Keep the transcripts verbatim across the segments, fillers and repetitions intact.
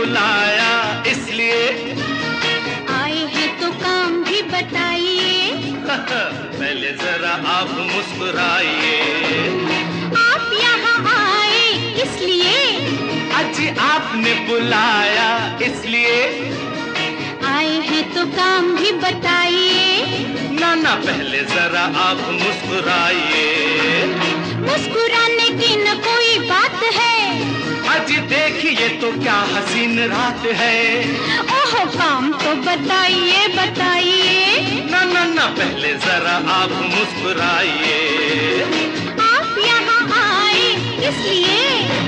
बुलाया इसलिए आए हैं तो काम भी बताइए। पहले जरा आप मुस्कुराइए। आप यहाँ आए इसलिए अजी आपने बुलाया इसलिए आए हैं तो काम भी बताइए। ना ना पहले जरा आप मुस्कुराइए। मुस्कुराने की न कोई बात है। अजी देखिए तो क्या हसीन रात है। ओह काम तो बताइए बताइए। ना ना ना पहले जरा आप मुस्कुराइए। आप यहाँ आए इसलिए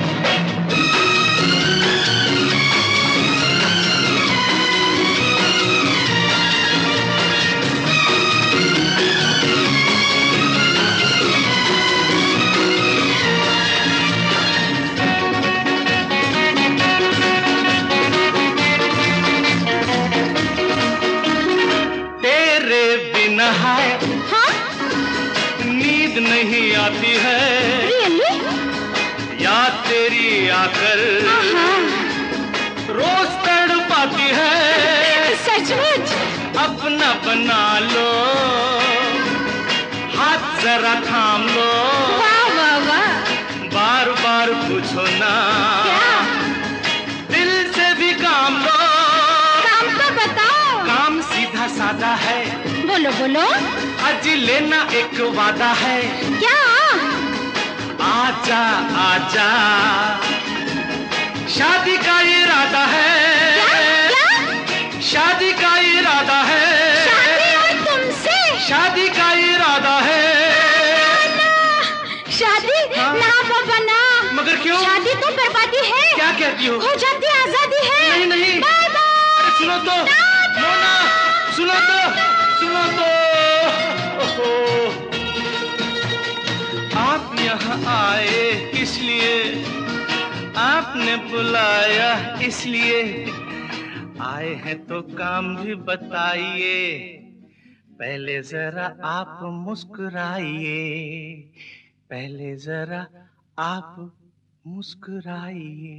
है। हाँ? नींद नहीं आती है। Really? याद तेरी आकर रोज तड़पाती है। सचमुच? अपना बना लो, हाथ जरा थाम लो। वाह वाह वाह। बार बार पूछो ना क्या? दिल से भी काम लो। काम तो बताओ। काम सीधा सादा है। बोलो बोलो। अजी लेना एक वादा है। क्या? आजा आजा शादी का इरादा है। क्या? क्या? शादी का इरादा है। शादी और तुमसे? शादी का इरादा है। ना, शादी? हाँ? ना बाबा ना। मगर क्यों? शादी तो बर्बादी है। क्या कहती हो? हो जाती आजादी है। नहीं नहीं। Bye bye. सुनो तो मोना, सुनो तो सुनो तो। आप यहाँ आए किस लिए? आपने बुलाया इसलिए आए हैं तो काम भी बताइए। पहले जरा आप मुस्कुराइए। पहले जरा आप मुस्कुराइए।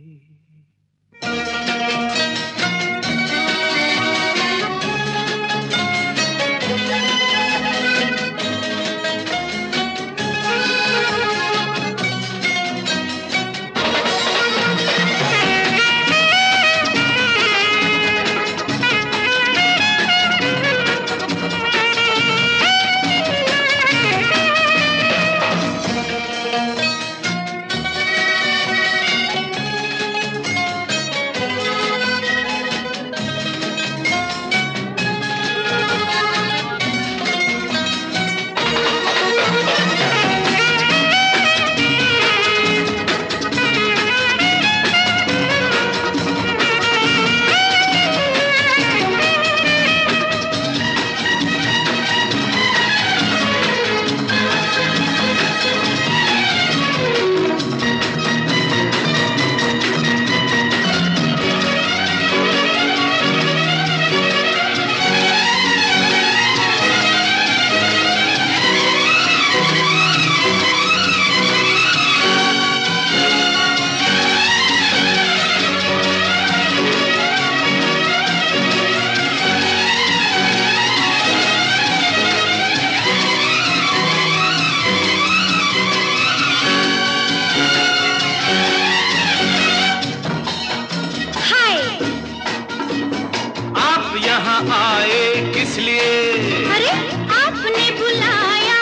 अरे आपने बुलाया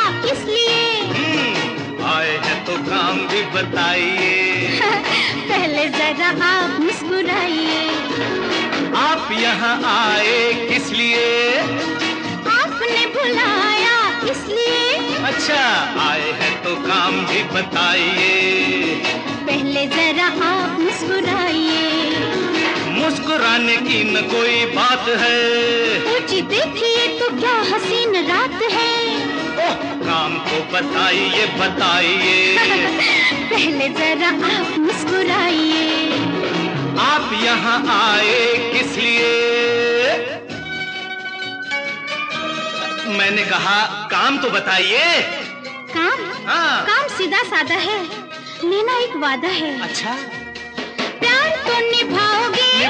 इसलिए आए हैं तो काम भी बताइए। पहले जरा आप मुस्कुराइए। आप यहाँ आए किस लिए? आपने बुलाया इसलिए। अच्छा आए हैं तो काम भी बताइए। पहले जरा आप मुस्कुराइए। मुस्कुराने की न कोई बात है। ऊंची देखिए तो क्या हसीन रात है। ओह काम को बताइए बताइए। पहले जरा आप मुस्कुराइए। आप यहाँ आए किस लिए? मैंने कहा काम तो बताइए। काम? हाँ। काम सीधा साधा है, लेना एक वादा है। अच्छा प्यार तो निभाओगे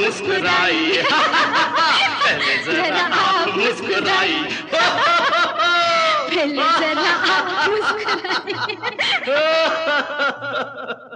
मुस्कुराई। पहले जरा आप मुस्कुराई। पहले जरा आप मुस्कुराई।